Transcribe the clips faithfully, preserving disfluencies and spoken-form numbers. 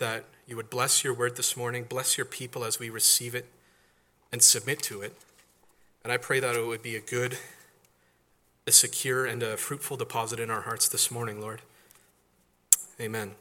that you would bless your word this morning, bless your people as we receive it and submit to it. And I pray that it would be a good, a secure, and a fruitful deposit in our hearts this morning, Lord. Amen.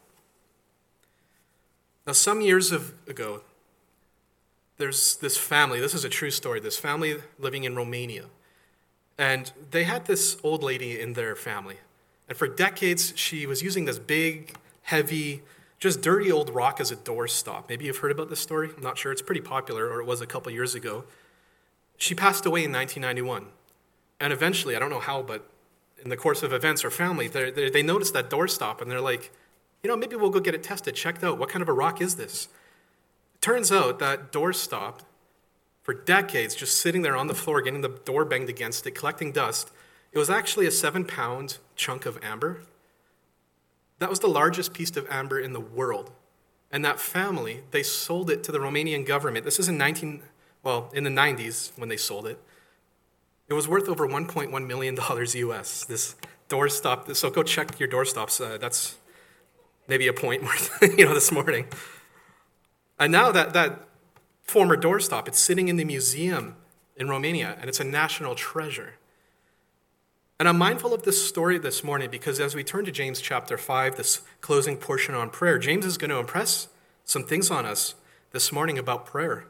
Now, some years of, ago, there's this family, this is a true story, this family living in Romania. And they had this old lady in their family. And for decades, she was using this big, heavy, just dirty old rock as a doorstop. Maybe you've heard about this story. I'm not sure. It's pretty popular, or it was a couple years ago. She passed away in nineteen ninety-one. And eventually, I don't know how, but in the course of events, her family, they they noticed that doorstop, and they're like, you know, maybe we'll go get it tested, checked out. What kind of a rock is this? It turns out that doorstop, for decades, just sitting there on the floor, getting the door banged against it, collecting dust, it was actually a seven-pound chunk of amber. That was the largest piece of amber in the world. And that family, they sold it to the Romanian government. This is in nineteen, well, in the nineties when they sold it. It was worth over one point one million dollars U S, this doorstop. So go check your doorstops. Uh, that's maybe a point worth, you know, this morning. And now that, that former doorstop, it's sitting in the museum in Romania, and it's a national treasure. And I'm mindful of this story this morning because as we turn to James chapter five, this closing portion on prayer, James is going to impress some things on us this morning about prayer.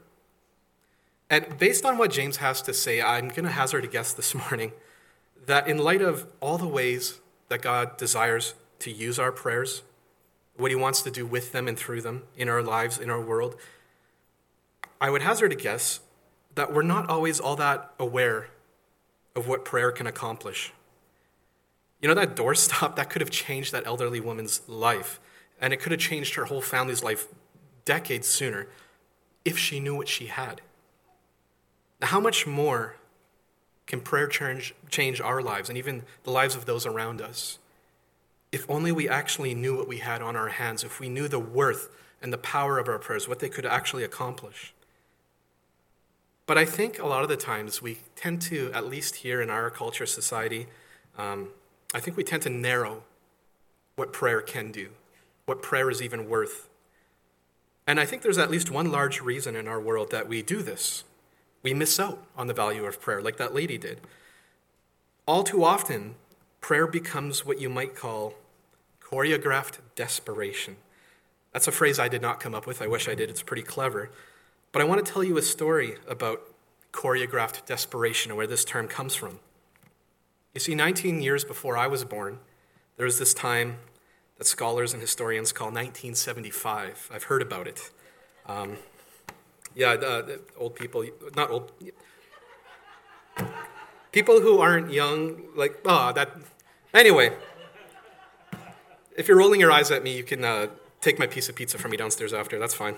And based on what James has to say, I'm going to hazard a guess this morning that in light of all the ways that God desires to use our prayers, what he wants to do with them and through them in our lives, in our world, I would hazard a guess that we're not always all that aware of what prayer can accomplish. You know, that doorstop, that could have changed that elderly woman's life, and it could have changed her whole family's life decades sooner if she knew what she had. Now, how much more can prayer change, change our lives and even the lives of those around us? If only we actually knew what we had on our hands, if we knew the worth and the power of our prayers, what they could actually accomplish. But I think a lot of the times we tend to, at least here in our culture, society, um, I think we tend to narrow what prayer can do, what prayer is even worth. And I think there's at least one large reason in our world that we do this. We miss out on the value of prayer, like that lady did. All too often, prayer becomes what you might call choreographed desperation. That's a phrase I did not come up with. I wish I did. It's pretty clever. But I want to tell you a story about choreographed desperation and where this term comes from. You see, nineteen years before I was born, there was this time that scholars and historians call nineteen seventy-five. I've heard about it. Um, yeah, uh, old people, not old, people who aren't young, like, oh, that, anyway. If you're rolling your eyes at me, you can uh, take my piece of pizza from me downstairs after. That's fine.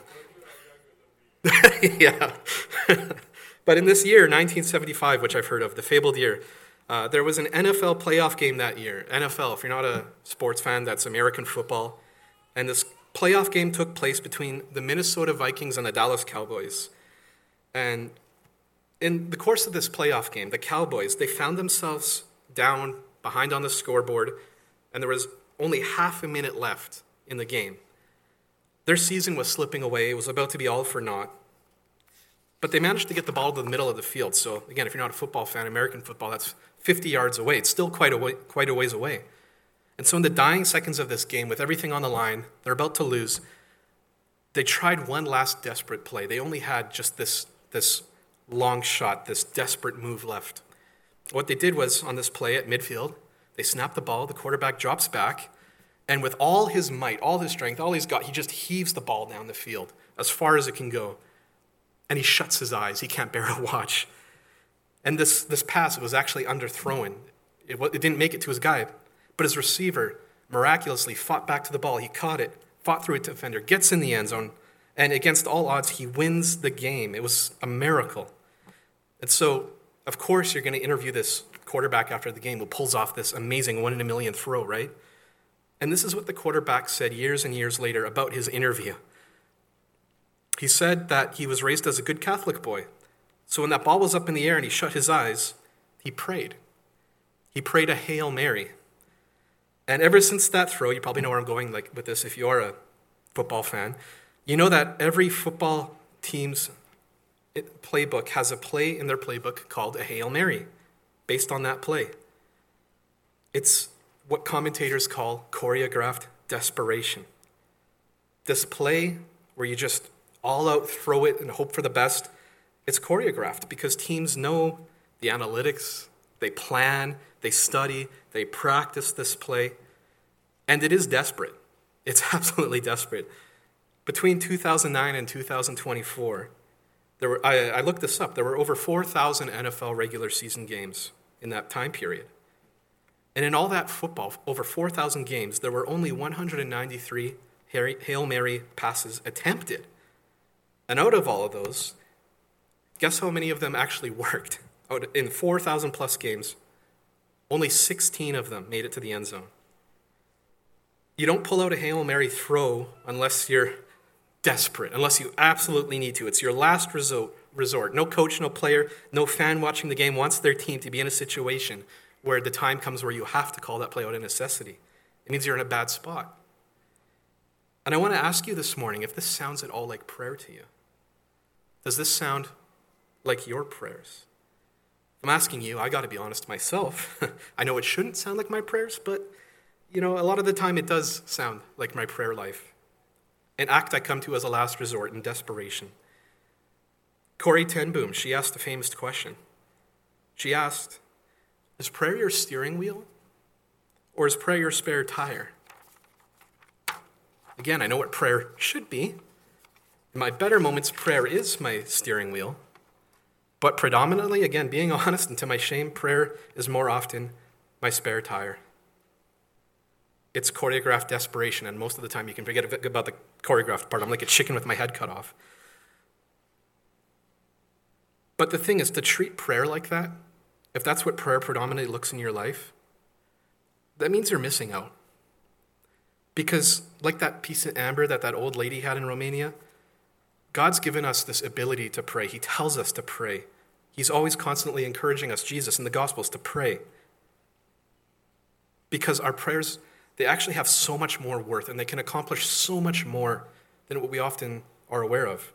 Yeah. But in this year, nineteen seventy-five, which I've heard of, the fabled year, uh, there was an N F L playoff game that year. N F L, if you're not a sports fan, that's American football. And this playoff game took place between the Minnesota Vikings and the Dallas Cowboys. And in the course of this playoff game, the Cowboys, they found themselves down behind on the scoreboard, and there was only half a minute left in the game. Their season was slipping away. It was about to be all for naught. But they managed to get the ball to the middle of the field. So, again, if you're not a football fan, American football, that's fifty yards away. It's still quite a, way, quite a ways away. And so in the dying seconds of this game, with everything on the line, they're about to lose, they tried one last desperate play. They only had just this, this long shot, this desperate move left. What they did was, on this play at midfield, they snapped the ball, the quarterback drops back, and with all his might, all his strength, all he's got, he just heaves the ball down the field as far as it can go. And he shuts his eyes. He can't bear to watch. And this, this pass was actually underthrown. It, it didn't make it to his guy. But his receiver miraculously fought back to the ball. He caught it, fought through a defender, gets in the end zone, and against all odds, he wins the game. It was a miracle. And so, of course, you're going to interview this quarterback after the game who pulls off this amazing one in a million throw, right? And this is what the quarterback said years and years later about his interview. He said that he was raised as a good Catholic boy. So when that ball was up in the air and he shut his eyes, he prayed. He prayed a Hail Mary. And ever since that throw, you probably know where I'm going like with this if you are a football fan, you know that every football team's playbook has a play in their playbook called a Hail Mary, based on that play. It's what commentators call choreographed desperation. This play where you just all out throw it and hope for the best, it's choreographed because teams know the analytics, they plan, they study, they practice this play, and it is desperate. It's absolutely desperate. Between two thousand nine and two thousand twenty-four, there were, I, I looked this up, there were over four thousand N F L regular season games in that time period. And in all that football, over four thousand games, there were only one hundred ninety-three Hail Mary passes attempted. And out of all of those, guess how many of them actually worked? Out in four thousand plus games, only sixteen of them made it to the end zone. You don't pull out a Hail Mary throw unless you're desperate, unless you absolutely need to. It's your last resort. No coach, no player, no fan watching the game wants their team to be in a situation where the time comes where you have to call that play out of necessity. It means you're in a bad spot. And I want to ask you this morning if this sounds at all like prayer to you. Does this sound like your prayers? I'm asking you, I got to be honest myself. I know it shouldn't sound like my prayers, but you know, a lot of the time it does sound like my prayer life. An act I come to as a last resort in desperation. Corrie ten Boom, she asked a famous question. She asked, is prayer your steering wheel or is prayer your spare tire? Again, I know what prayer should be. In my better moments, prayer is my steering wheel. But predominantly, again, being honest and to my shame, prayer is more often my spare tire. It's choreographed desperation, and most of the time you can forget about the choreographed part. I'm like a chicken with my head cut off. But the thing is, to treat prayer like that, if that's what prayer predominantly looks in your life, that means you're missing out. Because like that piece of amber that that old lady had in Romania, God's given us this ability to pray. He tells us to pray. He's always constantly encouraging us, Jesus, in the Gospels, to pray. Because our prayers, they actually have so much more worth and they can accomplish so much more than what we often are aware of.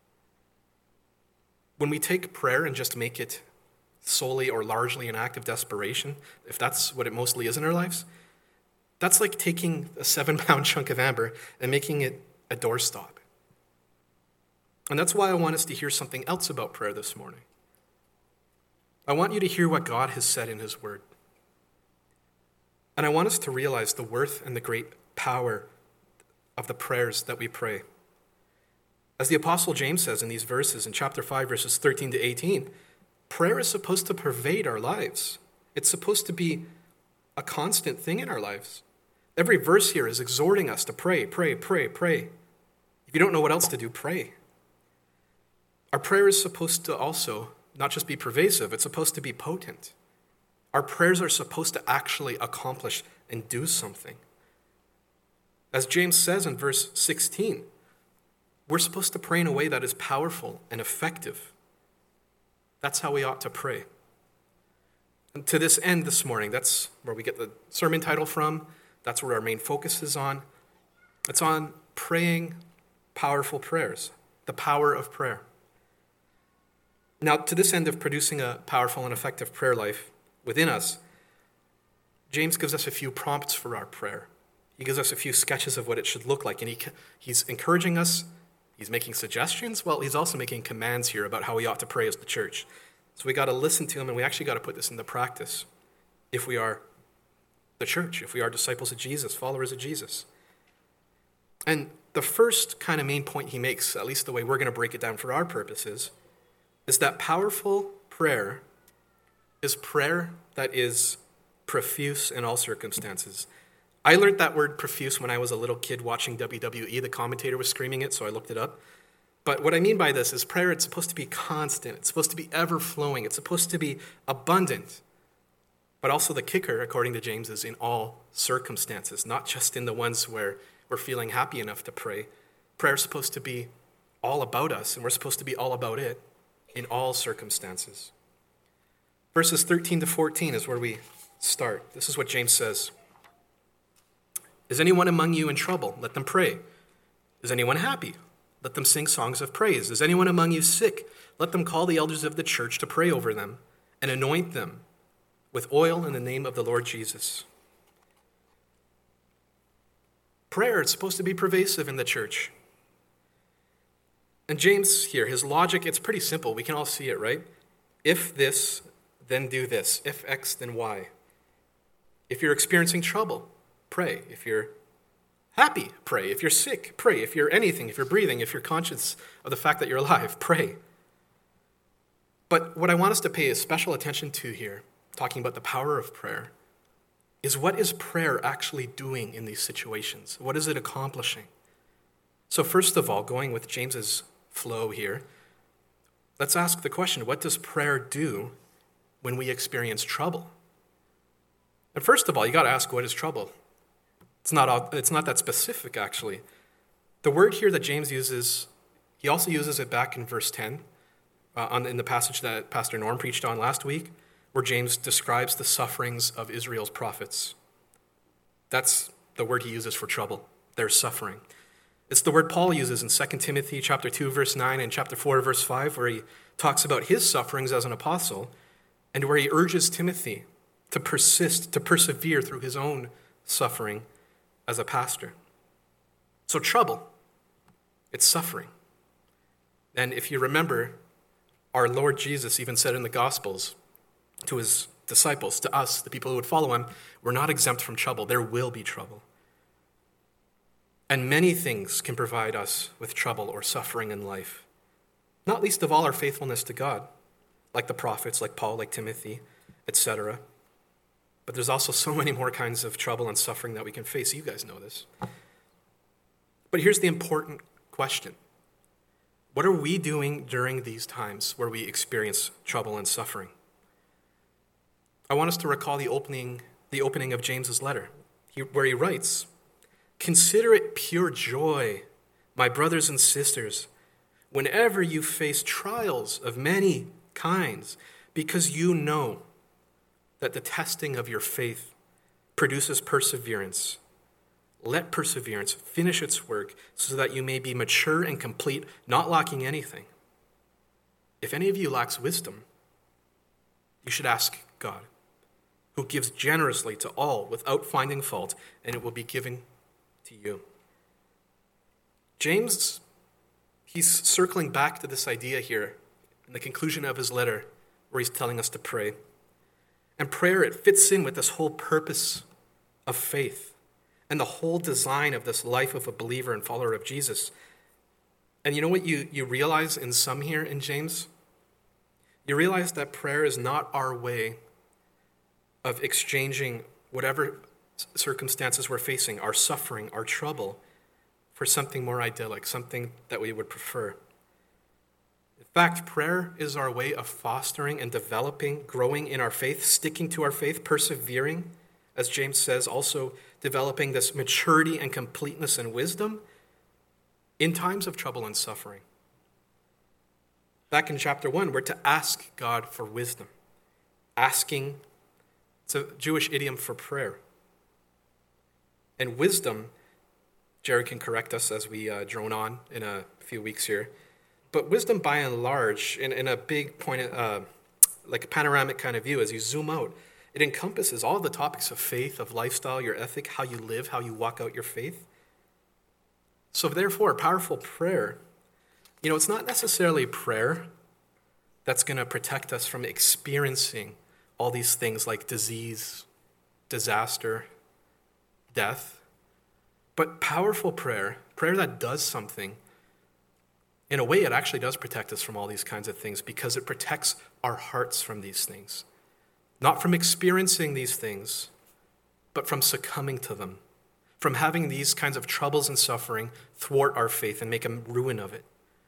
When we take prayer and just make it solely or largely an act of desperation, if that's what it mostly is in our lives, that's like taking a seven-pound chunk of amber and making it a doorstop. And that's why I want us to hear something else about prayer this morning. I want you to hear what God has said in his word. And I want us to realize the worth and the great power of the prayers that we pray. As the Apostle James says in these verses, in chapter five, verses thirteen to eighteen, prayer is supposed to pervade our lives. It's supposed to be a constant thing in our lives. Every verse here is exhorting us to pray, pray, pray, pray. If you don't know what else to do, pray. Our prayer is supposed to also not just be pervasive, it's supposed to be potent. Our prayers are supposed to actually accomplish and do something. As James says in verse sixteen, we're supposed to pray in a way that is powerful and effective. That's how we ought to pray. And to this end this morning, that's where we get the sermon title from. That's where our main focus is on. It's on praying powerful prayers, the power of prayer. Now, to this end of producing a powerful and effective prayer life within us, James gives us a few prompts for our prayer. He gives us a few sketches of what it should look like, and he, he's encouraging us. He's making suggestions. Well, he's also making commands here about how we ought to pray as the church. So we got to listen to him, and we actually got to put this into practice if we are the church, if we are disciples of Jesus, followers of Jesus. And the first kind of main point he makes, at least the way we're going to break it down for our purposes, is that powerful prayer is prayer that is profuse in all circumstances. I learned that word profuse when I was a little kid watching W W E. The commentator was screaming it, so I looked it up. But what I mean by this is prayer, it's supposed to be constant. It's supposed to be ever-flowing. It's supposed to be abundant. But also the kicker, according to James, is in all circumstances, not just in the ones where we're feeling happy enough to pray. Prayer is supposed to be all about us, and we're supposed to be all about it in all circumstances. Verses thirteen to fourteen is where we start. This is what James says. Is anyone among you in trouble? Let them pray. Is anyone happy? Let them sing songs of praise. Is anyone among you sick? Let them call the elders of the church to pray over them and anoint them with oil in the name of the Lord Jesus. Prayer is supposed to be pervasive in the church. And James here, his logic, it's pretty simple. We can all see it, right? If this, then do this. If X, then Y. If you're experiencing trouble, pray. If you're happy, pray. If you're sick, pray. If you're anything, if you're breathing, if you're conscious of the fact that you're alive, pray. But what I want us to pay special attention to here, talking about the power of prayer, is what is prayer actually doing in these situations? What is it accomplishing? So first of all, going with James's flow here, let's ask the question, what does prayer do when we experience trouble? And first of all, you got to ask, what is trouble? It's not, it's not that specific, actually. The word here that James uses, he also uses it back in verse ten, uh, on, in the passage that Pastor Norm preached on last week, where James describes the sufferings of Israel's prophets. That's the word he uses for trouble, their suffering. It's the word Paul uses in Second Timothy chapter two, verse nine, and chapter four, verse five, where he talks about his sufferings as an apostle, and where he urges Timothy to persist, to persevere through his own suffering as a pastor. So trouble, it's suffering. And if you remember, our Lord Jesus even said in the Gospels to his disciples, to us, the people who would follow him, we're not exempt from trouble. There will be trouble. And many things can provide us with trouble or suffering in life, not least of all our faithfulness to God, like the prophets, like Paul, like Timothy, et cetera. But there's also so many more kinds of trouble and suffering that we can face. You guys know this. But here's the important question. What are we doing during these times where we experience trouble and suffering? I want us to recall the opening, the opening of James's letter, where he writes, "Consider it pure joy, my brothers and sisters, whenever you face trials of many kinds, because you know that the testing of your faith produces perseverance. Let perseverance finish its work so that you may be mature and complete, not lacking anything. If any of you lacks wisdom, you should ask God, who gives generously to all without finding fault, and it will be given to you." James, he's circling back to this idea here in the conclusion of his letter where he's telling us to pray. And prayer, it fits in with this whole purpose of faith and the whole design of this life of a believer and follower of Jesus. And you know what you, you realize in some here in James? You realize that prayer is not our way of exchanging whatever circumstances we're facing, our suffering, our trouble, for something more idyllic, something that we would prefer. In fact, prayer is our way of fostering and developing, growing in our faith, sticking to our faith, persevering, as James says, also developing this maturity and completeness and wisdom in times of trouble and suffering. Back in chapter one, we're to ask God for wisdom. Asking, it's a Jewish idiom for prayer. And wisdom, Jared can correct us as we uh, drone on in a few weeks here, but wisdom by and large, in, in a big point, uh, like a panoramic kind of view, as you zoom out, it encompasses all the topics of faith, of lifestyle, your ethic, how you live, how you walk out your faith. So therefore, powerful prayer, you know, it's not necessarily prayer that's going to protect us from experiencing all these things like disease, disaster, death, but powerful prayer, prayer that does something, in a way it actually does protect us from all these kinds of things because it protects our hearts from these things. Not from experiencing these things, but from succumbing to them, from having these kinds of troubles and suffering thwart our faith and make a ruin of it.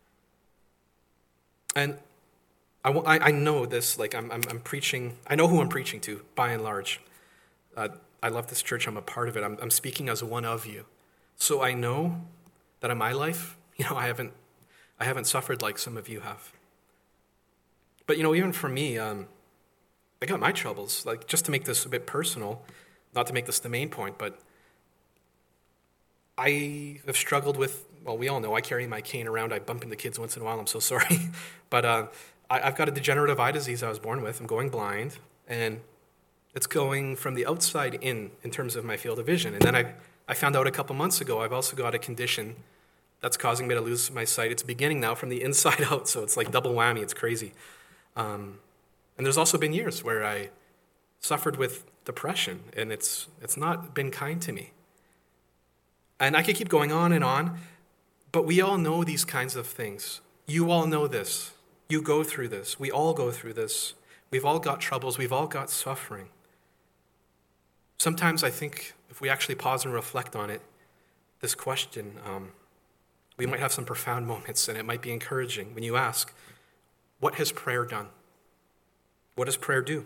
And I, I know this, like I'm, I'm, I'm preaching, I know who I'm preaching to, by and large. Uh, I love this church, I'm a part of it. I'm, I'm speaking as one of you. So I know that in my life, you know, I haven't, I haven't suffered like some of you have. But, you know, even for me, um, I got my troubles. Like, just to make this a bit personal, not to make this the main point, but I have struggled with well, we all know I carry my cane around. I bump into kids once in a while. I'm so sorry. But uh, I, I've got a degenerative eye disease I was born with. I'm going blind. And it's going from the outside in, in terms of my field of vision. And then I, I found out a couple months ago, I've also got a condition that's causing me to lose my sight. It's beginning now from the inside out. So it's like double whammy. It's crazy. Um, and there's also been years where I suffered with depression, and it's it's not been kind to me. And I could keep going on and on, but we all know these kinds of things. You all know this. You go through this. We all go through this. We've all got troubles. We've all got suffering. Sometimes I think if we actually pause and reflect on it, this question, um, we might have some profound moments, and it might be encouraging when you ask, what has prayer done? What does prayer do?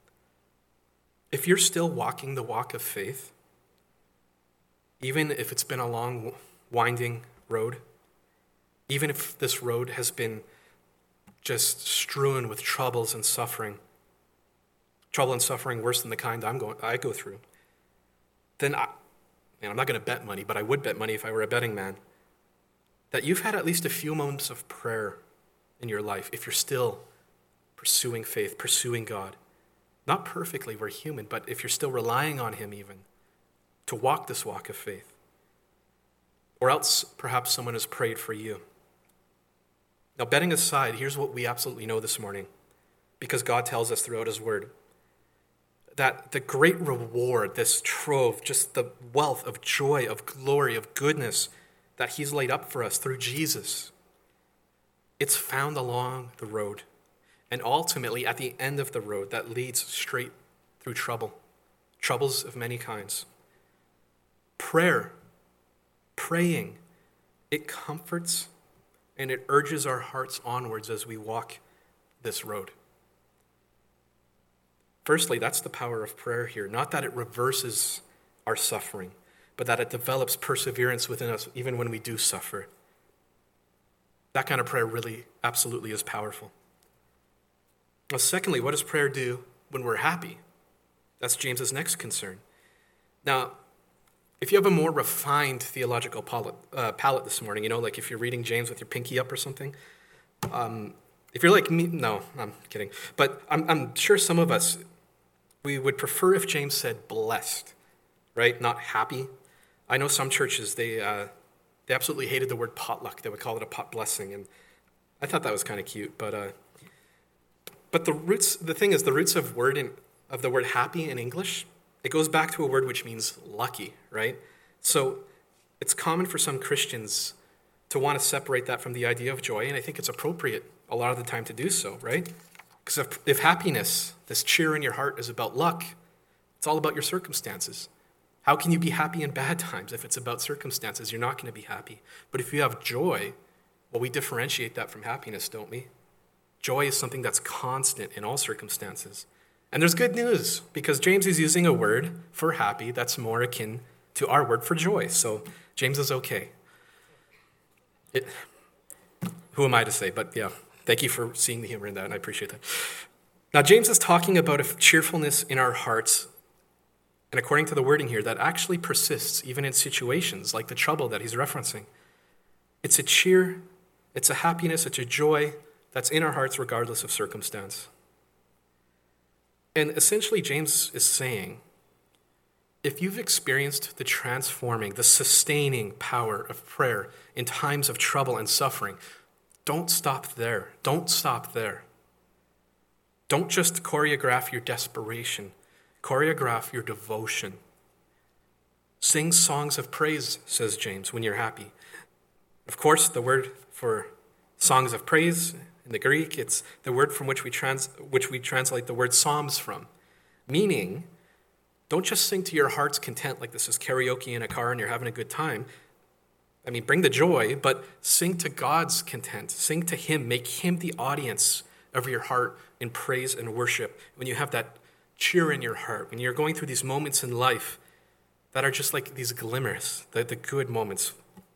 If you're still walking the walk of faith, even if it's been a long, winding road, even if this road has been just strewn with troubles and suffering, trouble and suffering worse than the kind I'm going, I go through, then I, man, I'm not going to bet money, but I would bet money if I were a betting man, that you've had at least a few moments of prayer in your life if you're still pursuing faith, pursuing God. Not perfectly, we're human, but if you're still relying on him even to walk this walk of faith. Or else perhaps someone has prayed for you. Now, betting aside, here's what we absolutely know this morning, because God tells us throughout his word, that the great reward, this trove, just the wealth of joy, of glory, of goodness that he's laid up for us through Jesus, it's found along the road. And ultimately, at the end of the road that leads straight through trouble, troubles of many kinds. Prayer, praying, it comforts and it urges our hearts onwards as we walk this road. Firstly, that's the power of prayer here. Not that it reverses our suffering, but that it develops perseverance within us even when we do suffer. That kind of prayer really, absolutely is powerful. Well, secondly, what does prayer do when we're happy? That's James's next concern. Now, if you have a more refined theological palette, uh, palette this morning, you know, like if you're reading James with your pinky up or something, um, if you're like me, no, I'm kidding. But I'm, I'm sure some of us, we would prefer if James said blessed, right? Not happy. I know some churches, they uh, they absolutely hated the word potluck. They would call it a pot blessing. And I thought that was kind of cute, but... Uh, But the roots, the thing is, the roots of word in, of the word happy in English, it goes back to a word which means lucky, right? So it's common for some Christians to want to separate that from the idea of joy, and I think it's appropriate a lot of the time to do so, right? Because if, if happiness, this cheer in your heart, is about luck, it's all about your circumstances. How can you be happy in bad times? If it's about circumstances, you're not going to be happy. But if you have joy, well, we differentiate that from happiness, don't we? Joy is something that's constant in all circumstances. And there's good news, because James is using a word for happy that's more akin to our word for joy. So James is okay. It, who am I to say? But yeah, thank you for seeing the humor in that, and I appreciate that. Now, James is talking about a cheerfulness in our hearts, and according to the wording here, that actually persists even in situations like the trouble that he's referencing. It's a cheer, it's a happiness, it's a joy that's in our hearts regardless of circumstance. And essentially, James is saying, if you've experienced the transforming, the sustaining power of prayer in times of trouble and suffering, don't stop there. Don't stop there. Don't just choreograph your desperation. Choreograph your devotion. Sing songs of praise, says James, when you're happy. Of course, the word for songs of praise in the Greek, it's the word from which we trans, which we translate the word psalms from. Meaning, don't just sing to your heart's content like this is karaoke in a car and you're having a good time. I mean, bring the joy, but sing to God's content. Sing to him. Make him the audience of your heart in praise and worship. When you have that cheer in your heart, when you're going through these moments in life that are just like these glimmers, the, the good moments.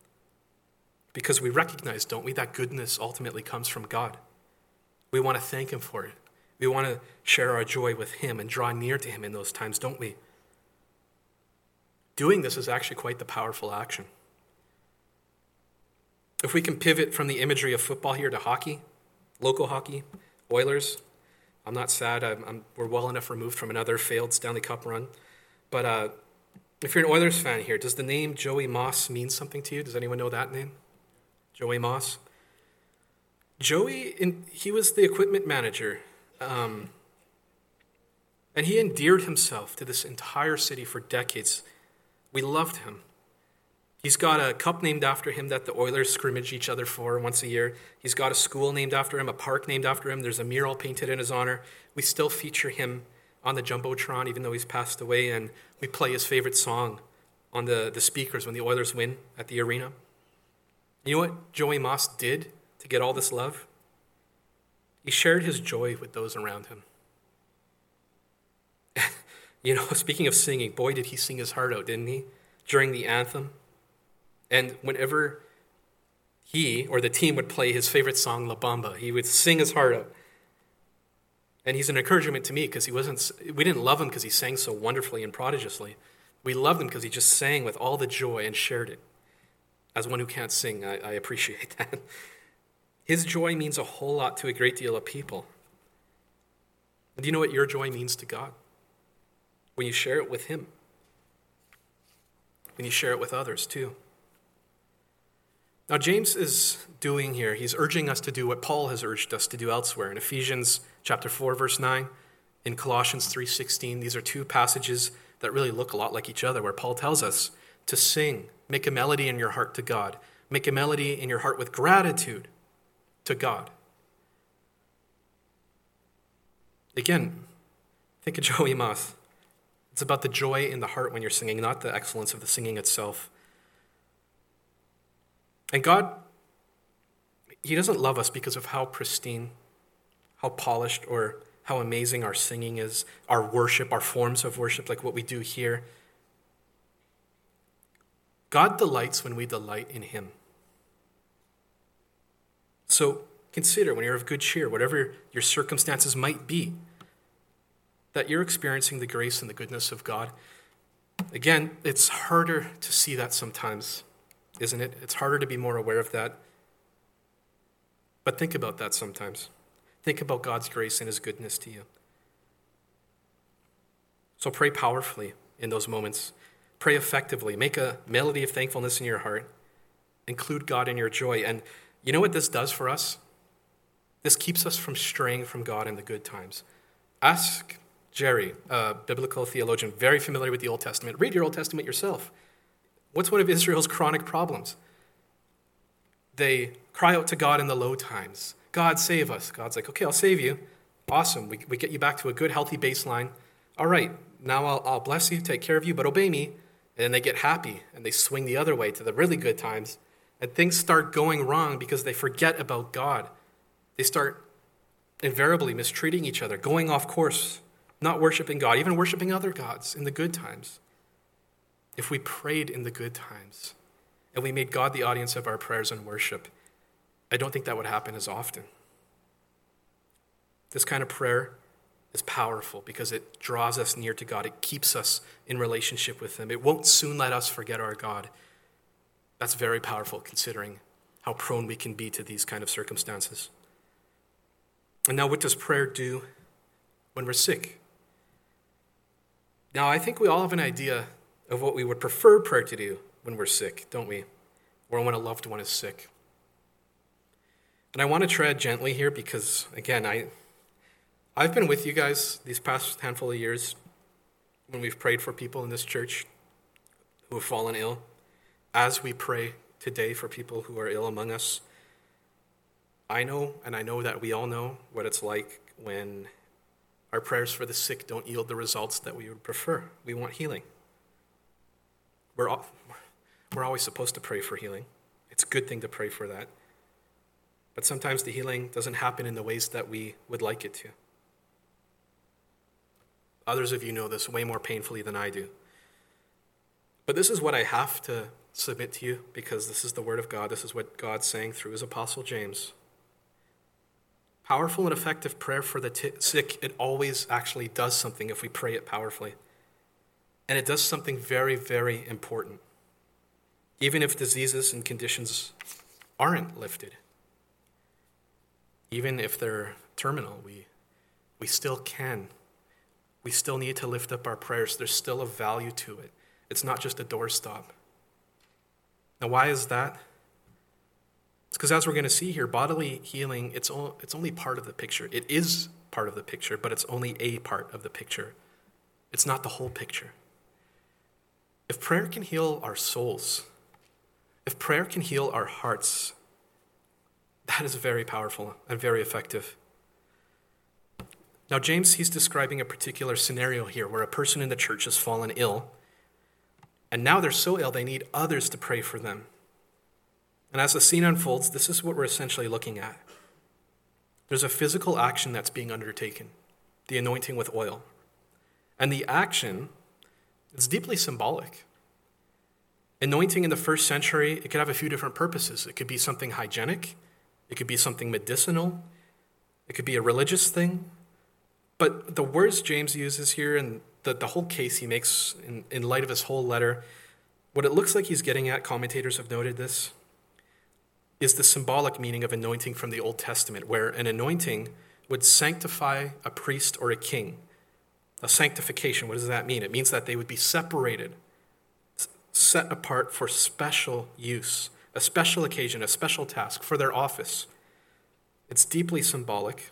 Because we recognize, don't we, that goodness ultimately comes from God. We want to thank him for it. We want to share our joy with him and draw near to him in those times, don't we? Doing this is actually quite the powerful action. If we can pivot from the imagery of football here to hockey, local hockey, Oilers, I'm not sad. I'm, I'm, we're well enough removed from another failed Stanley Cup run. But uh, if you're an Oilers fan here, does the name Joey Moss mean something to you? Does anyone know that name? Joey Moss? Joey, in, he was the equipment manager. Um, and he endeared himself to this entire city for decades. We loved him. He's got a cup named after him that the Oilers scrimmage each other for once a year. He's got a school named after him, a park named after him. There's a mural painted in his honor. We still feature him on the Jumbotron, even though he's passed away, and we play his favorite song on the, the speakers when the Oilers win at the arena. You know what Joey Moss did to get all this love? He shared his joy with those around him. You know, speaking of singing, boy, did he sing his heart out, didn't he? During the anthem. And whenever he or the team would play his favorite song, La Bamba, he would sing his heart out. And he's an encouragement to me because he wasn't, we didn't love him because he sang so wonderfully and prodigiously. We loved him because he just sang with all the joy and shared it. As one who can't sing, I, I appreciate that. His joy means a whole lot to a great deal of people. And do you know what your joy means to God? When you share it with him. When you share it with others too. Now, James is doing here, he's urging us to do what Paul has urged us to do elsewhere. In Ephesians chapter four, verse nine, in Colossians three sixteen, these are two passages that really look a lot like each other, where Paul tells us to sing, make a melody in your heart to God. Make a melody in your heart with gratitude to God. Again, think of Joey Moss. It's about the joy in the heart when you're singing, not the excellence of the singing itself. And God, he doesn't love us because of how pristine, how polished, or how amazing our singing is, our worship, our forms of worship, like what we do here. God delights when we delight in him. So consider, when you're of good cheer, whatever your circumstances might be, that you're experiencing the grace and the goodness of God. Again, it's harder to see that sometimes, isn't it? It's harder to be more aware of that. But think about that sometimes. Think about God's grace and his goodness to you. So pray powerfully in those moments. Pray effectively. Make a melody of thankfulness in your heart. Include God in your joy. And you know what this does for us? This keeps us from straying from God in the good times. Ask Jerry, a biblical theologian, very familiar with the Old Testament. Read your Old Testament yourself. What's one of Israel's chronic problems? They cry out to God in the low times. God, save us. God's like, okay, I'll save you. Awesome. We, we get you back to a good, healthy baseline. All right, now I'll, I'll bless you, take care of you, but obey me. And then they get happy, and they swing the other way to the really good times. And things start going wrong because they forget about God. They start invariably mistreating each other, going off course, not worshiping God, even worshiping other gods in the good times. If we prayed in the good times and we made God the audience of our prayers and worship, I don't think that would happen as often. This kind of prayer is powerful because it draws us near to God. It keeps us in relationship with him. It won't soon let us forget our God. That's very powerful considering how prone we can be to these kind of circumstances. And now what does prayer do when we're sick? Now, I think we all have an idea of what we would prefer prayer to do when we're sick, don't we? Or when a loved one is sick. And I want to tread gently here because, again, I, I've been with you guys these past handful of years when we've prayed for people in this church who have fallen ill, as we pray today for people who are ill among us. I know, and I know that we all know what it's like when our prayers for the sick don't yield the results that we would prefer. We want healing. We're, all, we're always supposed to pray for healing. It's a good thing to pray for that. But sometimes the healing doesn't happen in the ways that we would like it to. Others of you know this way more painfully than I do. But this is what I have to submit to you because this is the word of God. This is what God's saying through his apostle James. Powerful and effective prayer for the t- sick, it always actually does something if we pray it powerfully. And it does something very, very important. Even if diseases and conditions aren't lifted. Even if they're terminal, we, we still can. We still need to lift up our prayers. There's still a value to it. It's not just a doorstop. Now, why is that? It's because, as we're going to see here, bodily healing, it's, all, it's only part of the picture. It is part of the picture, but it's only a part of the picture. It's not the whole picture. If prayer can heal our souls, if prayer can heal our hearts, that is very powerful and very effective. Now, James, he's describing a particular scenario here where a person in the church has fallen ill, and now they're so ill they need others to pray for them. And as the scene unfolds, this is what we're essentially looking at. There's a physical action that's being undertaken, the anointing with oil. And the action is deeply symbolic. Anointing in the first century, it could have a few different purposes. It could be something hygienic. It could be something medicinal. It could be a religious thing. But the words James uses here and the, the whole case he makes in, in light of his whole letter, what it looks like he's getting at, commentators have noted this, is the symbolic meaning of anointing from the Old Testament, where an anointing would sanctify a priest or a king. A sanctification, what does that mean? It means that they would be separated, set apart for special use, a special occasion, a special task for their office. It's deeply symbolic.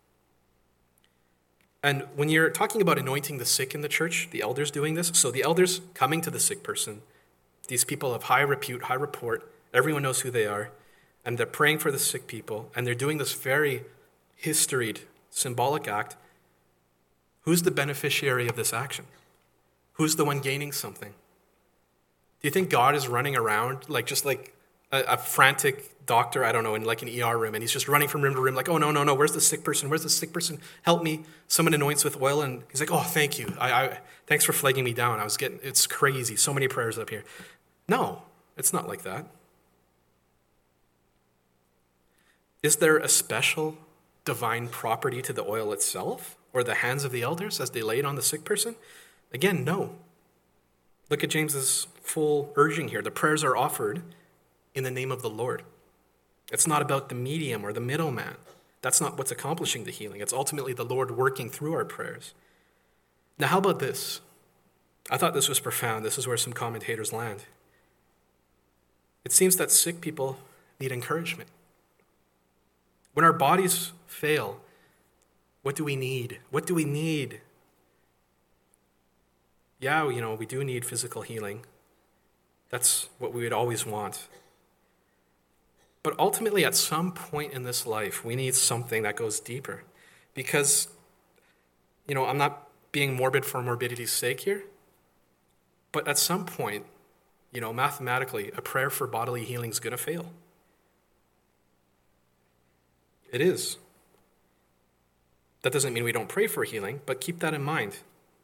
And when you're talking about anointing the sick in the church, the elders doing this, so the elders coming to the sick person, these people of high repute, high report, everyone knows who they are, and they're praying for the sick people, and they're doing this very historied, symbolic act. Who's the beneficiary of this action? Who's the one gaining something? Do you think God is running around like just like a, a frantic doctor, I don't know, in like an E R room, and he's just running from room to room like, oh, no, no, no, where's the sick person? Where's the sick person? Help me. Someone anoints with oil, and he's like, oh, thank you. I, I thanks for flagging me down. I was getting, it's crazy. So many prayers up here. No, it's not like that. Is there a special divine property to the oil itself or the hands of the elders as they lay it on the sick person? Again, no. Look at James's full urging here. The prayers are offered in the name of the Lord. It's not about the medium or the middleman. That's not what's accomplishing the healing. It's ultimately the Lord working through our prayers. Now, how about this? I thought this was profound. This is where some commentators land. It seems that sick people need encouragement. When our bodies fail, what do we need? What do we need? Yeah, you know, we do need physical healing. That's what we would always want. But ultimately, at some point in this life, we need something that goes deeper. Because, you know, I'm not being morbid for morbidity's sake here, but at some point, you know, mathematically, a prayer for bodily healing is going to fail. It is. That doesn't mean we don't pray for healing, but keep that in mind.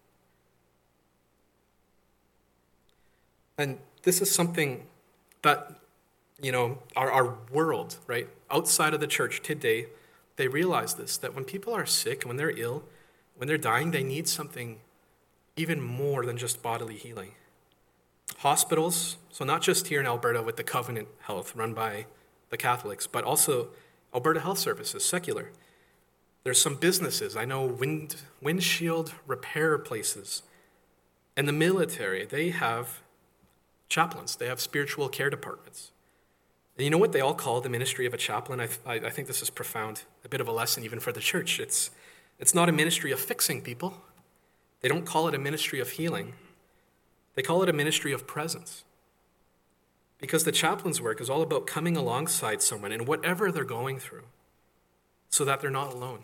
And this is something that, you know, our, our world, right, outside of the church today, they realize this, that when people are sick, when they're ill, when they're dying, they need something even more than just bodily healing. Hospitals, so not just here in Alberta with the Covenant Health run by the Catholics, but also Alberta Health Services, secular. There's some businesses, I know wind, windshield repair places. And the military, they have chaplains. They have spiritual care departments. And you know what they all call the ministry of a chaplain? I, I, I think this is profound, a bit of a lesson even for the church. It's, it's not a ministry of fixing people. They don't call it a ministry of healing. They call it a ministry of presence. Because the chaplain's work is all about coming alongside someone in whatever they're going through so that they're not alone.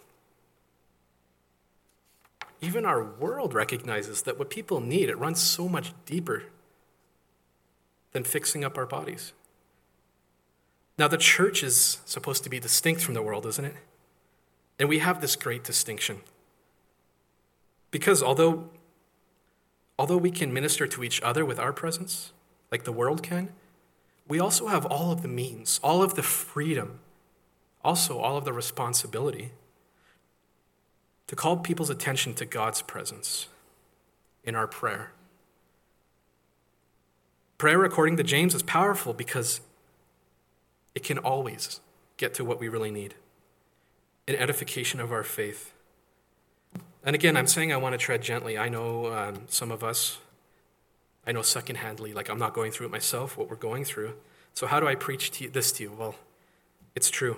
Even our world recognizes that what people need, it runs so much deeper than fixing up our bodies. Now, the church is supposed to be distinct from the world, isn't it? And we have this great distinction. Because although, although we can minister to each other with our presence, like the world can, we also have all of the means, all of the freedom, also all of the responsibility to call people's attention to God's presence in our prayer. Prayer, according to James, is powerful because it can always get to what we really need, an edification of our faith. And again, I'm saying I want to tread gently. I know um, some of us, I know secondhandly, like I'm not going through it myself, what we're going through. So how do I preach to you, this to you? Well, it's true.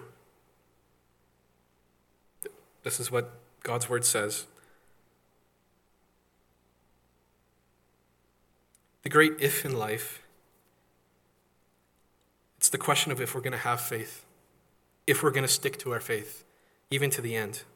This is what God's word says. The great if in life, it's the question of if we're going to have faith, if we're going to stick to our faith, even to the end.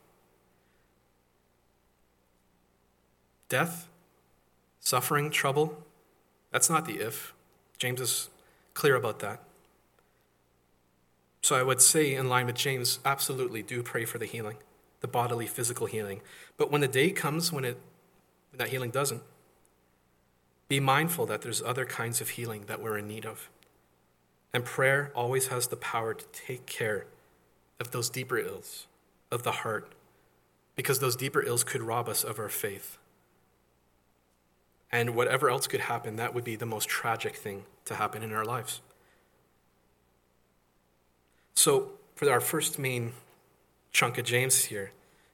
Death, suffering, trouble, that's not the if. James is clear about that. So I would say, in line with James, absolutely do pray for the healing, the bodily, physical healing. But when the day comes when it when that healing doesn't, be mindful that there's other kinds of healing that we're in need of. And prayer always has the power to take care of those deeper ills of the heart, because those deeper ills could rob us of our faith. And whatever else could happen, that would be the most tragic thing to happen in our lives. So, for our first main chunk of James here,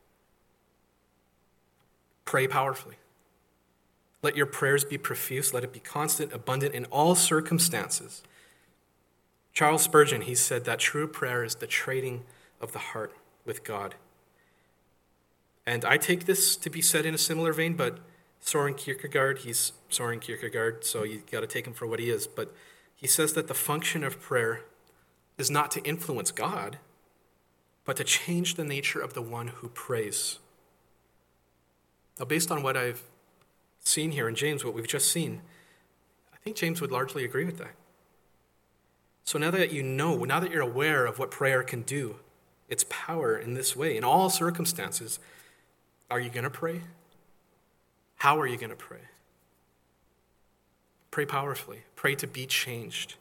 pray powerfully. Let your prayers be profuse. Let it be constant, abundant in all circumstances. Charles Spurgeon, he said that true prayer is the trading of the heart with God. And I take this to be said in a similar vein, but Soren Kierkegaard, he's Soren Kierkegaard, so you got to take him for what he is. But he says that the function of prayer is not to influence God, but to change the nature of the one who prays. Now, based on what I've seen here in James, what we've just seen, I think James would largely agree with that. So now that you know, now that you're aware of what prayer can do, its power in this way, in all circumstances, are you going to pray? How are you going to pray? Pray powerfully. Pray to be changed.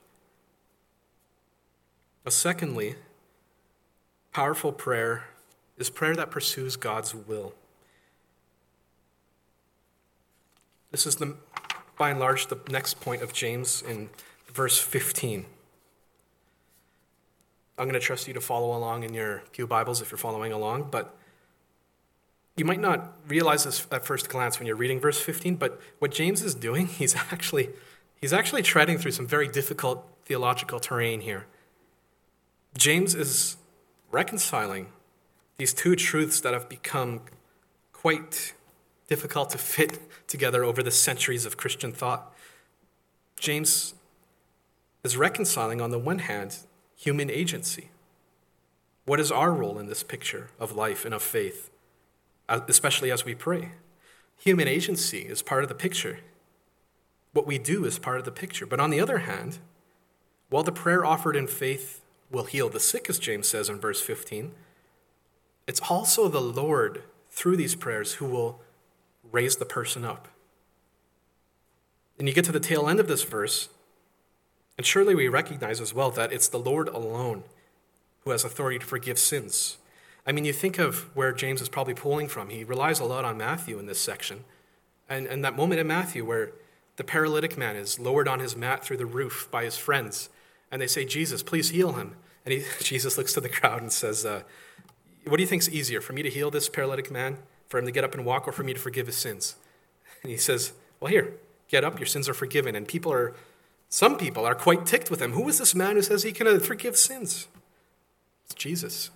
Now, secondly, powerful prayer is prayer that pursues God's will. This is, the, by and large, the next point of James in verse fifteen. I'm going to trust you to follow along in your pew Bibles if you're following along, but you might not realize this at first glance when you're reading verse fifteen, but what James is doing, he's actually, he's actually treading through some very difficult theological terrain here. James is reconciling these two truths that have become quite difficult to fit together over the centuries of Christian thought. James is reconciling, on the one hand, human agency. What is our role in this picture of life and of faith, especially as we pray? Human agency is part of the picture. What we do is part of the picture. But on the other hand, while the prayer offered in faith will heal the sick, as James says in verse fifteen, it's also the Lord, through these prayers, who will raise the person up. And you get to the tail end of this verse, and surely we recognize as well that it's the Lord alone who has authority to forgive sins. I mean, you think of where James is probably pulling from. He relies a lot on Matthew in this section. And, and that moment in Matthew where the paralytic man is lowered on his mat through the roof by his friends, and they say, Jesus, please heal him. And he, Jesus looks to the crowd and says, uh, what do you think is easier, for me to heal this paralytic man, for him to get up and walk, or for me to forgive his sins? And he says, well, here, get up, your sins are forgiven. And people are, some people are quite ticked with him. Who is this man who says he can forgive sins? It's Jesus.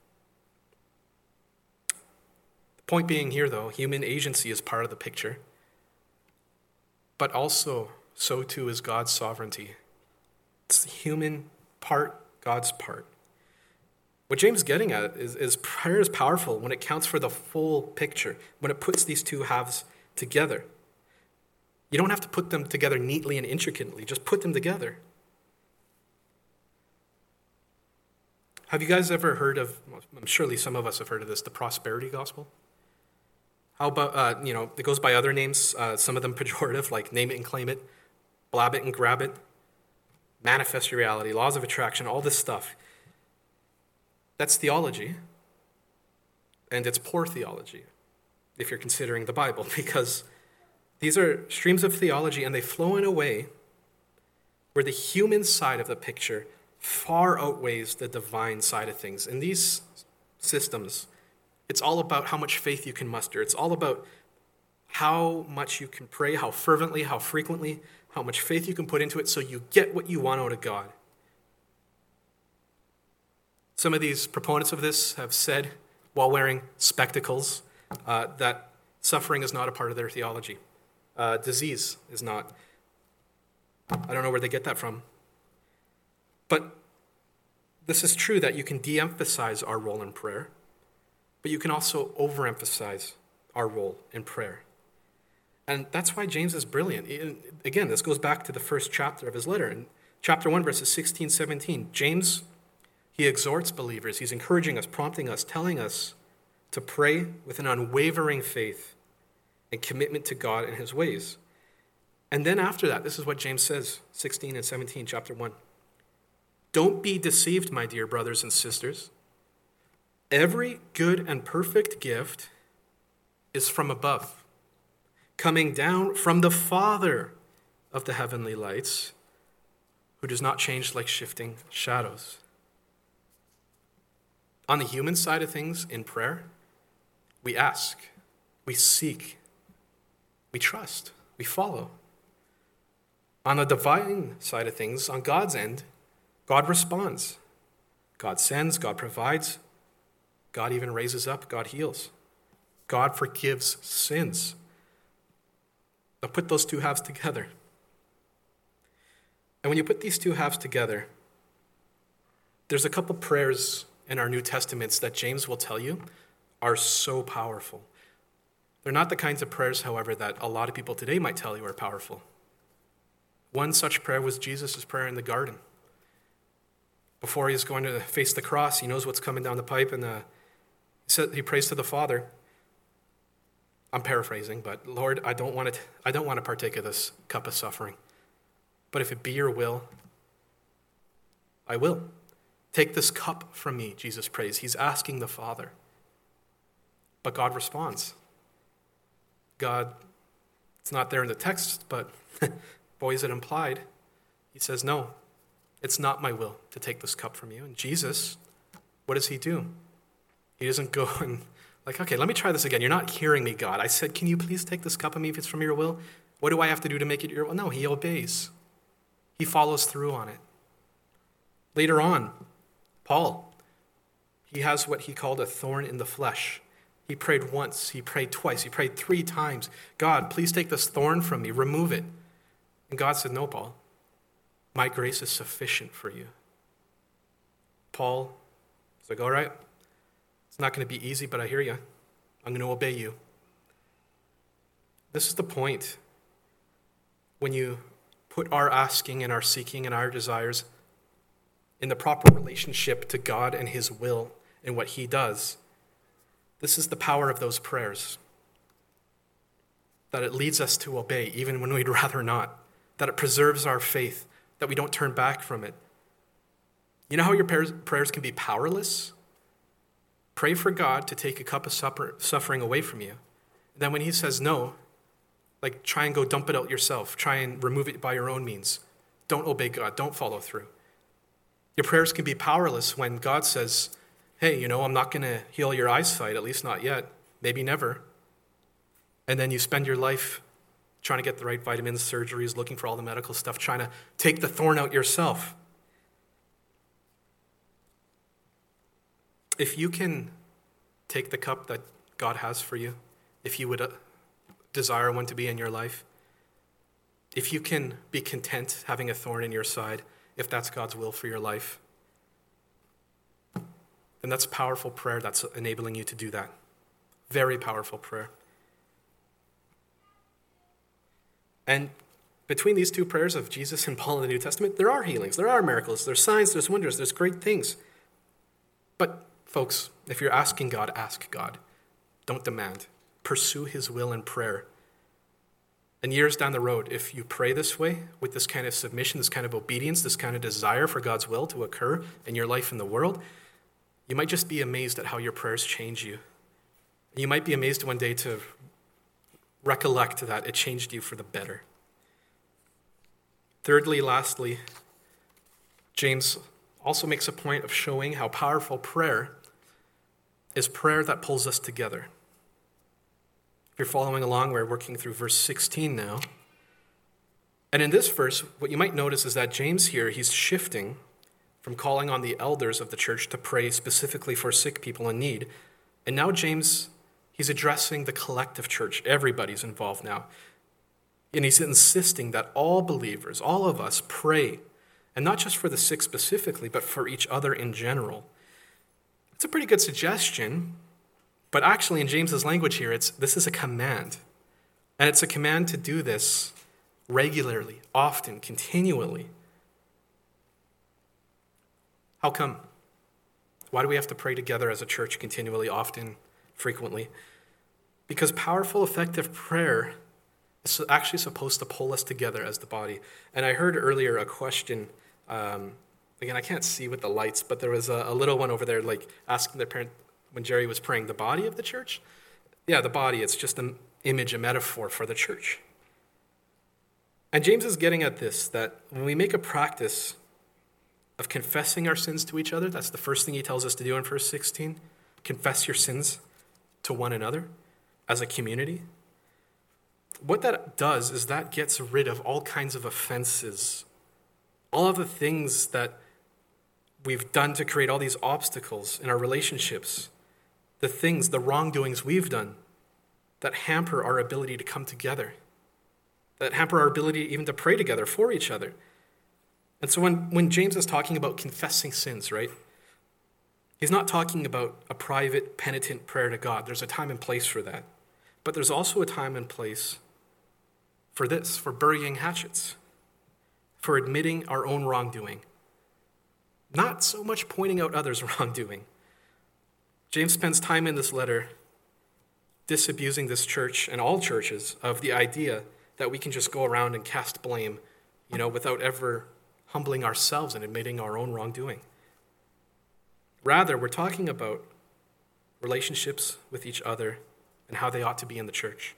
The point being here, though, human agency is part of the picture. But also, so too is God's sovereignty. It's the human part, God's part. What James is getting at is, is prayer is powerful when it counts for the full picture, when it puts these two halves together. You don't have to put them together neatly and intricately, just put them together. Have you guys ever heard of, well, surely some of us have heard of this, the prosperity gospel? How about, uh, you know, it goes by other names, uh, some of them pejorative, like name it and claim it, blab it and grab it, manifest your reality, laws of attraction, all this stuff. That's theology, and it's poor theology, if you're considering the Bible, because these are streams of theology, and they flow in a way where the human side of the picture far outweighs the divine side of things. In these systems, it's all about how much faith you can muster. It's all about how much you can pray, how fervently, how frequently, how much faith you can put into it so you get what you want out of God. Some of these proponents of this have said, while wearing spectacles, uh, that suffering is not a part of their theology. Uh, disease is not. I don't know where they get that from. But this is true that you can de-emphasize our role in prayer, but you can also overemphasize our role in prayer. And that's why James is brilliant. Again, this goes back to the first chapter of his letter. In chapter one, verses sixteen, seventeen, James, he exhorts believers. He's encouraging us, prompting us, telling us to pray with an unwavering faith and commitment to God and his ways. And then after that, this is what James says, sixteen and seventeen, chapter one. Don't be deceived, my dear brothers and sisters. Every good and perfect gift is from above, coming down from the Father of the heavenly lights, who does not change like shifting shadows. On the human side of things, in prayer, we ask, we seek, we trust, we follow. On the divine side of things, on God's end, God responds. God sends, God provides, God even raises up, God heals. God forgives sins. Now put those two halves together. And when you put these two halves together, there's a couple prayers in our New Testaments that James will tell you are so powerful. They're not the kinds of prayers, however, that a lot of people today might tell you are powerful. One such prayer was Jesus' prayer in the garden. Before he's going to face the cross, he knows what's coming down the pipe, and uh, he, said, he prays to the Father. I'm paraphrasing, but Lord, I don't want it. I don't want to partake of this cup of suffering. But if it be your will, I will. Take this cup from me, Jesus prays. He's asking the Father. But God responds. God, it's not there in the text, but boy, is it implied. He says, no, it's not my will to take this cup from you. And Jesus, what does he do? He doesn't go and like, okay, let me try this again. You're not hearing me, God. I said, can you please take this cup of me if it's from your will? What do I have to do to make it your will? No, he obeys. He follows through on it. Later on, Paul, he has what he called a thorn in the flesh. He prayed once, he prayed twice, he prayed three times. God, please take this thorn from me, remove it. And God said, no, Paul, my grace is sufficient for you. Paul was like, all right, it's not going to be easy, but I hear you. I'm going to obey you. This is the point. When you put our asking and our seeking and our desires in the proper relationship to God and his will and what he does, this is the power of those prayers. That it leads us to obey even when we'd rather not. That it preserves our faith, that we don't turn back from it. You know how your prayers can be powerless? Pray for God to take a cup of suffering away from you. And then when he says no, like try and go dump it out yourself. Try and remove it by your own means. Don't obey God. Don't follow through. Your prayers can be powerless when God says, hey, you know, I'm not going to heal your eyesight, at least not yet, maybe never. And then you spend your life trying to get the right vitamins, surgeries, looking for all the medical stuff, trying to take the thorn out yourself. If you can take the cup that God has for you, if you would uh, desire one to be in your life, if you can be content having a thorn in your side, if that's God's will for your life, then that's a powerful prayer that's enabling you to do that. Very powerful prayer. And between these two prayers of Jesus and Paul in the New Testament, there are healings, there are miracles, there's signs, there's wonders, there's great things. But folks, if you're asking God, ask God. Don't demand. Pursue his will in prayer. And years down the road, if you pray this way, with this kind of submission, this kind of obedience, this kind of desire for God's will to occur in your life in the world, you might just be amazed at how your prayers change you. You might be amazed one day to recollect that it changed you for the better. Thirdly, lastly, James also makes a point of showing how powerful prayer is prayer that pulls us together. If you're following along, we're working through verse sixteen now. And in this verse, what you might notice is that James here, he's shifting from calling on the elders of the church to pray specifically for sick people in need. And now James, he's addressing the collective church. Everybody's involved now. And he's insisting that all believers, all of us, pray. And not just for the sick specifically, but for each other in general. It's a pretty good suggestion, but actually in James's language here, it's this is a command. And it's a command to do this regularly, often, continually. How come? Why do we have to pray together as a church continually, often, frequently? Because powerful, effective prayer is actually supposed to pull us together as the body. And I heard earlier a question, um, again, I can't see with the lights, but there was a, a little one over there like asking their parent, when Jerry was praying, the body of the church? Yeah, the body, it's just an image, a metaphor for the church. And James is getting at this, that when we make a practice of confessing our sins to each other, that's the first thing he tells us to do in verse sixteen, confess your sins to one another as a community. What that does is that gets rid of all kinds of offenses, all of the things that we've done to create all these obstacles in our relationships, the things, the wrongdoings we've done that hamper our ability to come together, that hamper our ability even to pray together for each other. And so when, when James is talking about confessing sins, right, he's not talking about a private, penitent prayer to God. There's a time and place for that. But there's also a time and place for this, for burying hatchets, for admitting our own wrongdoing. Not so much pointing out others' wrongdoing. James spends time in this letter disabusing this church and all churches of the idea that we can just go around and cast blame, you know, without ever humbling ourselves and admitting our own wrongdoing. Rather, we're talking about relationships with each other and how they ought to be in the church.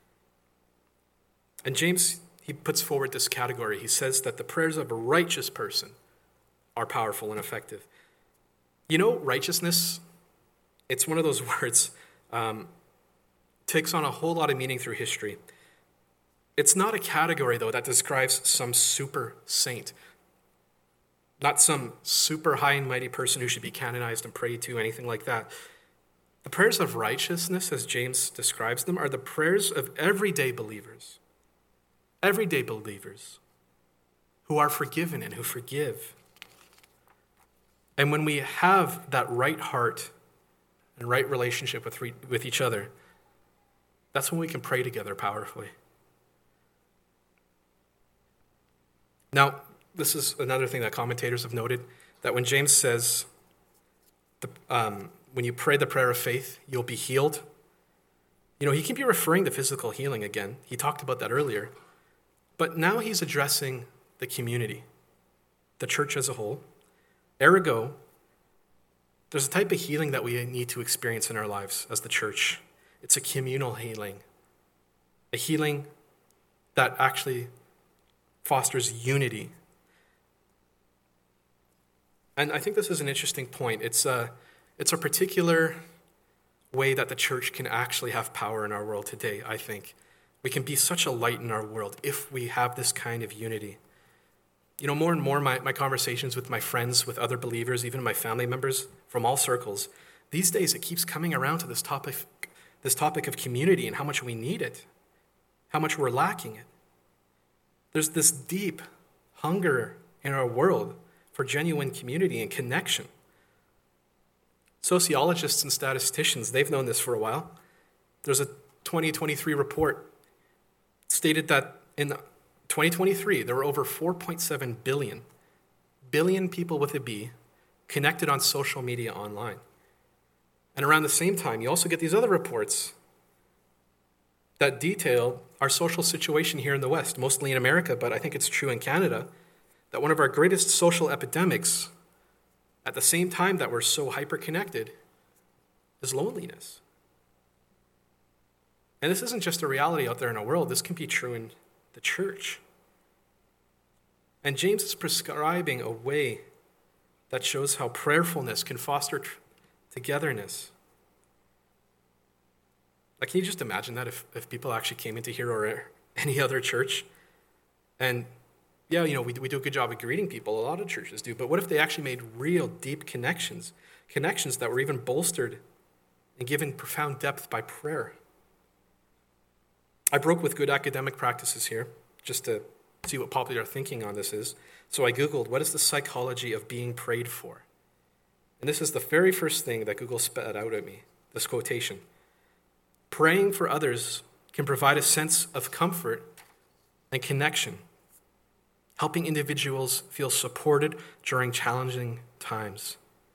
And James, he puts forward this category. He says that the prayers of a righteous person are powerful and effective. You know, righteousness, it's one of those words, um, takes on a whole lot of meaning through history. It's not a category, though, that describes some super saint. Not some super high and mighty person who should be canonized and prayed to, anything like that. The prayers of righteousness, as James describes them, are the prayers of everyday believers. Everyday believers who are forgiven and who forgive. And when we have that right heart and right relationship with, re- with each other, that's when we can pray together powerfully. Now, this is another thing that commentators have noted, that when James says, the, um, when you pray the prayer of faith, you'll be healed, you know, he can be referring to physical healing again. He talked about that earlier. But now he's addressing the community, the church as a whole. Ergo, there's a type of healing that we need to experience in our lives as the church. It's a communal healing, a healing that actually fosters unity. And I think this is an interesting point. It's a, it's a particular way that the church can actually have power in our world today, I think. We can be such a light in our world if we have this kind of unity. You know, more and more my, my conversations with my friends, with other believers, even my family members from all circles, these days it keeps coming around to this topic, this topic of community and how much we need it, how much we're lacking it. There's this deep hunger in our world for genuine community and connection. Sociologists and statisticians, they've known this for a while. There's a twenty twenty-three report stated that in twenty twenty-three, there were over four point seven billion, billion people with a B connected on social media online. And around the same time, you also get these other reports that detail our social situation here in the West, mostly in America, but I think it's true in Canada, that one of our greatest social epidemics, at the same time that we're so hyper-connected, is loneliness. And this isn't just a reality out there in our world, this can be true in the church. And James is prescribing a way that shows how prayerfulness can foster tr- togetherness. Like, can you just imagine that if, if people actually came into here or any other church? And yeah, you know, we, we do a good job of greeting people, a lot of churches do, but what if they actually made real deep connections, connections that were even bolstered and given profound depth by prayer? I broke with good academic practices here, just to see what popular thinking on this is. So I Googled, what is the psychology of being prayed for? And this is the very first thing that Google spat out at me, this quotation. Praying for others can provide a sense of comfort and connection, helping individuals feel supported during challenging times.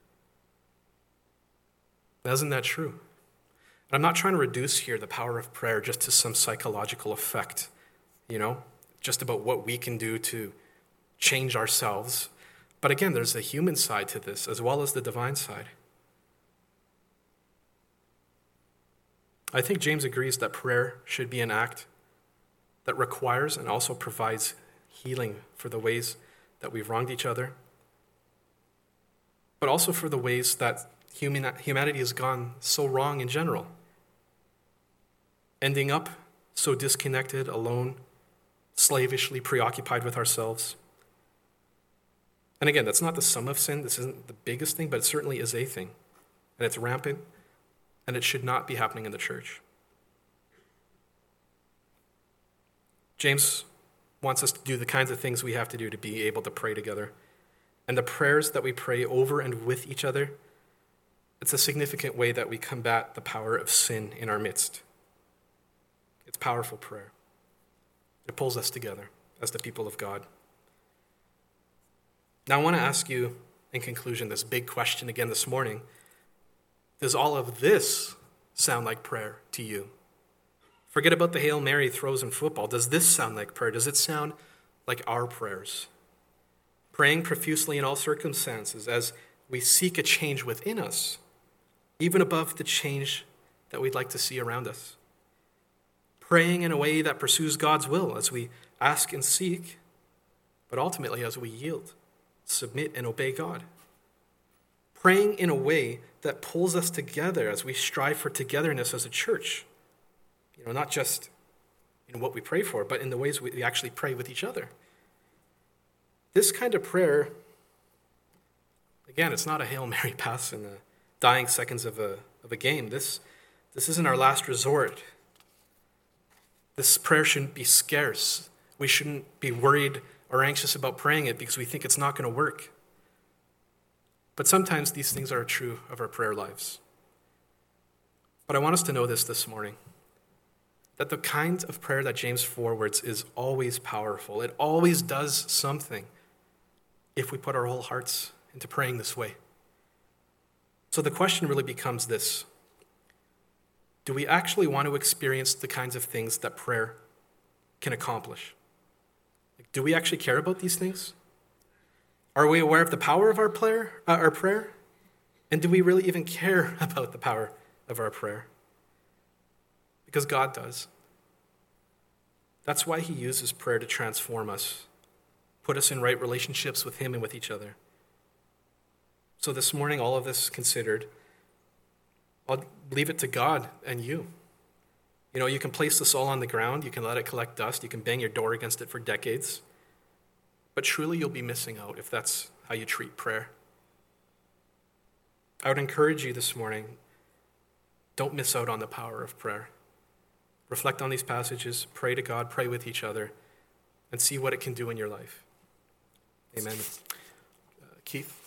Isn't that true? I'm not trying to reduce here the power of prayer just to some psychological effect, you know, just about what we can do to change ourselves. But again, there's the human side to this as well as the divine side. I think James agrees that prayer should be an act that requires and also provides healing for the ways that we've wronged each other, but also for the ways that human, humanity has gone so wrong in general, ending up so disconnected, alone, slavishly preoccupied with ourselves. And again, that's not the sum of sin. This isn't the biggest thing, but it certainly is a thing. And it's rampant, and it should not be happening in the church. James wants us to do the kinds of things we have to do to be able to pray together. And the prayers that we pray over and with each other, it's a significant way that we combat the power of sin in our midst. It's powerful prayer. It pulls us together as the people of God. Now I want to ask you, in conclusion, this big question again this morning. Does all of this sound like prayer to you? Forget about the Hail Mary throws in football. Does this sound like prayer? Does it sound like our prayers? Praying profusely in all circumstances as we seek a change within us, even above the change that we'd like to see around us. Praying in a way that pursues God's will as we ask and seek, but ultimately as we yield, submit, and obey God. Praying in a way that pulls us together as we strive for togetherness as a church. You know, not just in what we pray for, but in the ways we actually pray with each other. This kind of prayer, again, it's not a Hail Mary pass in the dying seconds of a, of a game. This, this isn't our last resort. This prayer shouldn't be scarce. We shouldn't be worried or anxious about praying it because we think it's not going to work. But sometimes these things are true of our prayer lives. But I want us to know this this morning, that the kind of prayer that James forwards is always powerful. It always does something if we put our whole hearts into praying this way. So the question really becomes this: do we actually want to experience the kinds of things that prayer can accomplish? Like, do we actually care about these things? Are we aware of the power of our prayer, uh, our prayer? And do we really even care about the power of our prayer? Because God does. That's why he uses prayer to transform us, put us in right relationships with him and with each other. So this morning, all of this considered, I'll leave it to God and you. You know, you can place this all on the ground. You can let it collect dust. You can bang your door against it for decades. But truly, you'll be missing out if that's how you treat prayer. I would encourage you this morning, don't miss out on the power of prayer. Reflect on these passages, pray to God, pray with each other, and see what it can do in your life. Amen. Uh, Keith?